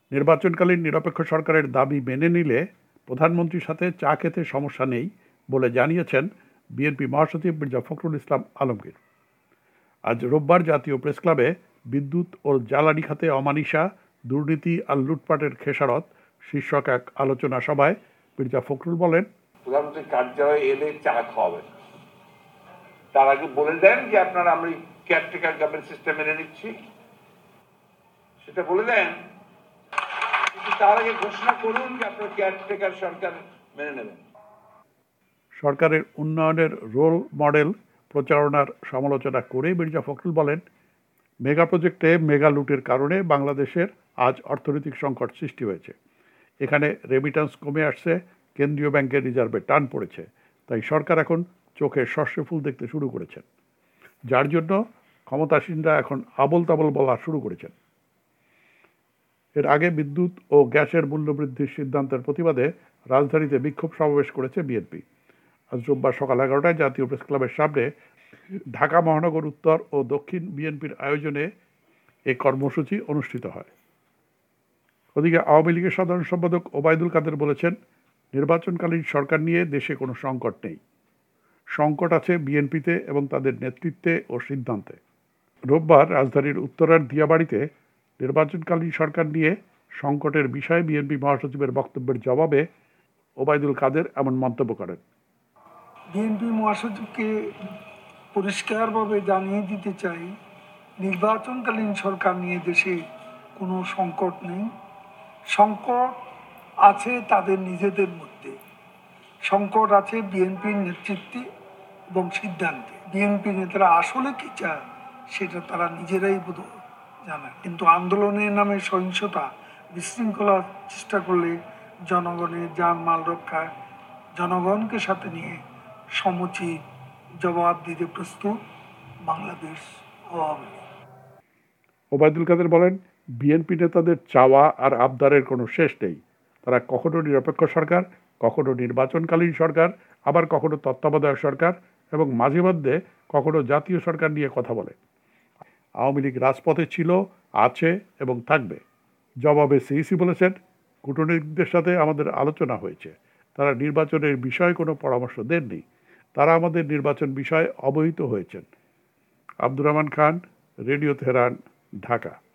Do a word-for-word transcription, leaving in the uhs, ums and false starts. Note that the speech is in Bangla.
নির্বাচনকালীন নিরপেক্ষ সরকারের দাবি মেনে নিলে প্রধানমন্ত্রীর সাথে চা খেতে সমস্যা নেই বলে জানিয়েছেন বিএনপি মহাসচিব মির্জা ফখরুল ইসলাম আলমগীর। আজ রোববার জাতীয় প্রেসক্লাবে বিদ্যুৎ ও জ্বালানি খাতে অমানিসা, দুর্নীতি আর লুটপাটের খেসারত শীর্ষক এক আলোচনা সভায় মির্জা ফখরুল বলেন, প্রধানমন্ত্রীর কার্যালয়ে এলে চা খাওয়াবেন, তার আগে বলে দেন যে আপনারা আমি কেয়ারটেকার গভর্নমেন্ট সিস্টেম মেনে নিচ্ছি, সেটা বলে দেন। কিন্তু তার আগে ঘোষণা করুন যে আপনারা কেয়ারটেকার সরকার মেনে নেবেন। সরকারের উন্নয়নের রোল মডেল প্রচারণার সমালোচনা করে মির্জা ফখরুল বলেন, মেগা প্রজেক্টে মেগা লুটের কারণে বাংলাদেশের আজ অর্থনৈতিক সংকট সৃষ্টি হয়েছে। এখানে রেমিট্যান্স কমে আসছে, কেন্দ্রীয় ব্যাংকের রিজার্ভে টান পড়েছে, তাই সরকার এখন চোখে সর্ষে ফুল দেখতে শুরু করেছেন, যার জন্য ক্ষমতাসীনরা এখন আবল তাবল বলা শুরু করেছেন। এর আগে বিদ্যুৎ ও গ্যাসের মূল্যবৃদ্ধির সিদ্ধান্তের প্রতিবাদে রাজধানীতে বিক্ষোভ সমাবেশ করেছে বিএনপি। আজ রোববার সকাল এগারোটায় জাতীয় প্রেসক্লাবের সামনে ঢাকা মহানগর উত্তর ও দক্ষিণ বিএনপির আয়োজনে এই কর্মসূচি অনুষ্ঠিত হয়। ওদিকে আওয়ামী লীগের সাধারণ সম্পাদক ওবায়দুল কাদের বলেছেন, নির্বাচনকালীন সরকার নিয়ে দেশে কোনো সংকট নেই, সংকট আছে বিএনপিতে এবং তাদের নেতৃত্বে ও সিদ্ধান্তে। রোববার রাজধানীর উত্তরার দিয়াবাড়িতে নির্বাচনকালীন সরকার নিয়ে সংকটের বিষয়ে বিএনপি মহাসচিবের বক্তব্যের জবাবে ওবায়দুল কাদের এমন মন্তব্য করেন। বিএনপি মহাসচিবকে পরিষ্কারভাবে জানিয়ে দিতে চাই, নির্বাচনকালীন সরকার নিয়ে দেশে কোনো সংকট নেই। সংকট আছে তাদের নিজেদের মধ্যে, সংকট আছে বিএনপির নেতৃত্বে এবং সিদ্ধান্তে। বিএনপি নেতারা আসলে কি চায় সেটা তারা নিজেরাই বোধ জানে, কিন্তু আন্দোলনের নামে সহিংসতা, বিশৃঙ্খলার চেষ্টা করলে জনগণের জানমাল রক্ষায় জনগণকে সাথে নিয়ে সমুচিত জবাব দিতে প্রস্তুত বাংলাদেশ আওয়ামী লীগ। ওবায়দুল কাদের বলেন, বিএনপি নেতাদের চাওয়া আর আবদারের কোনো শেষ নেই। তারা কখনো নিরপেক্ষ সরকার, কখনো নির্বাচনকালীন সরকার, আবার কখনো তত্ত্বাবধায়ক সরকার এবং মাঝে মধ্যে কখনো জাতীয় সরকার নিয়ে কথা বলে। আওয়ামী লীগ রাজপথে ছিল, আছে এবং থাকবে। জবাবে সিইসি বলেছেন, কূটনীতিকদের সাথে আমাদের আলোচনা হয়েছে, তারা নির্বাচনের বিষয়ে কোনো পরামর্শ দেননি, তারা আমাদের নির্বাচন বিষয়ে অবহিত হয়েছেন। Abdur Rahman Khan, radio Tehran, Dhaka.